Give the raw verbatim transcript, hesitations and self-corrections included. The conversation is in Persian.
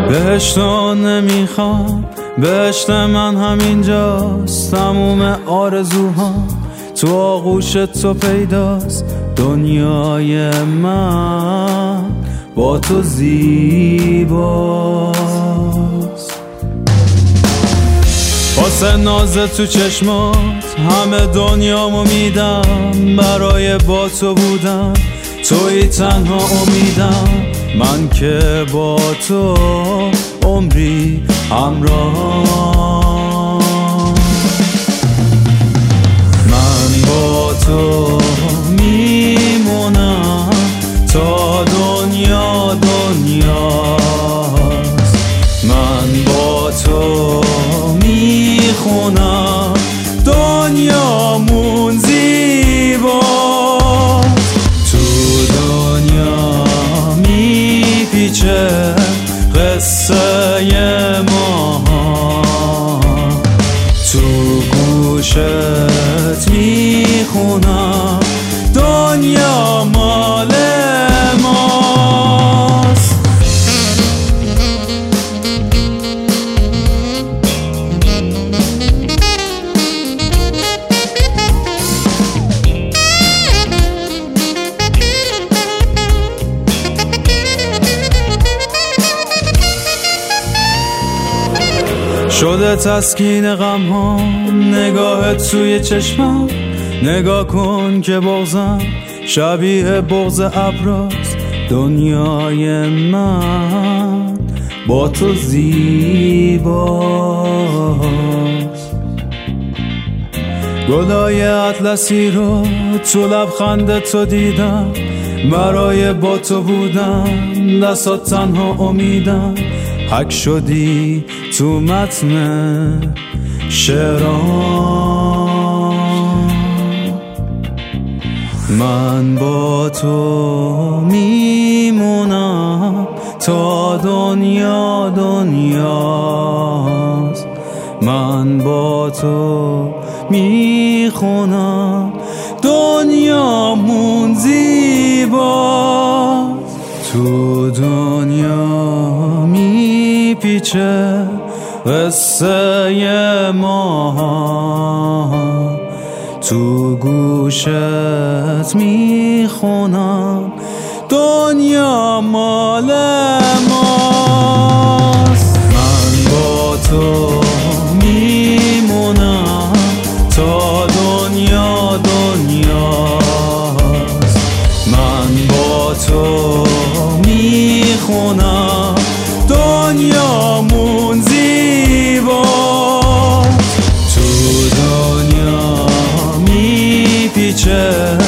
بهشتو نمیخوام، بهشت من همینجاست. تموم آرزوها تو آغوش تو پیداست. دنیای من با تو زیباست. واسه ناز تو چشمات همه دنیامو میدم. برای با تو بودم، توی تنها امیدم. من که با تو عمری همراه. من با تو میمونم تا دنیا دنیاست. من با تو میخونم دنیامون زیباست. تو دنیا میپیچه قصه ما، تو گوشت میخونم دنیا مال ماست. شده تسکین غم ها نگاهت توی چشمم. نگاه کن که بغضم شبیه بغض ابراست. دنیای من با تو زیباست. گلای اطلسی رو تو لبخند تو دیدم. برای با تو بودم، دستات تنها امیدم. حک شدی تو متن شعرام. من با تو میمونم تا دنیا دنیاست. من با تو میخونم دنیامون زیباست. تو دنیا میپیچه قصه ما، تو گوشت میخونم دنیا مال ماست. من با تو میمونم تا دنیا دنیاست. من با تو میخونم دنیامون زیباست. تو دنیا میپیچه